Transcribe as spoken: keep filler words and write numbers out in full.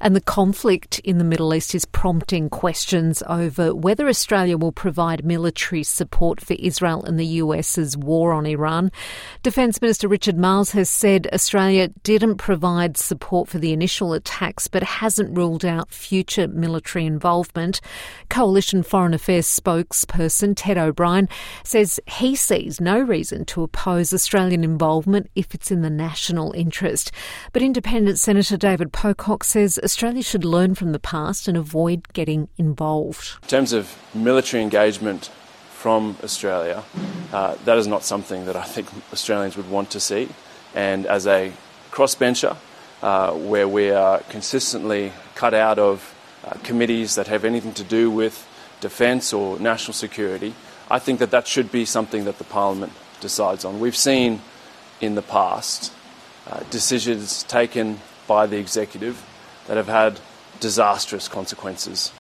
And the conflict in the Middle East is prompting questions over whether Australia will provide military support for Israel and the US's war on Iran. Defence Minister Richard Marles has said Australia didn't provide support for the initial attacks but hasn't ruled out future military involvement. Coalition Foreign Affairs spokesperson Ted O'Brien says he sees no reason to oppose Australian involvement if it's in the national interest. But Independent Senator David Pocock says Australia should learn from the past and avoid getting involved. In terms of military engagement from Australia, uh, that is not something that I think Australians would want to see. And as a crossbencher, uh, where we are consistently cut out of uh, committees that have anything to do with defence or national security, I think that that should be something that the Parliament decides on. We've seen in the past uh, decisions taken by the executive that have had disastrous consequences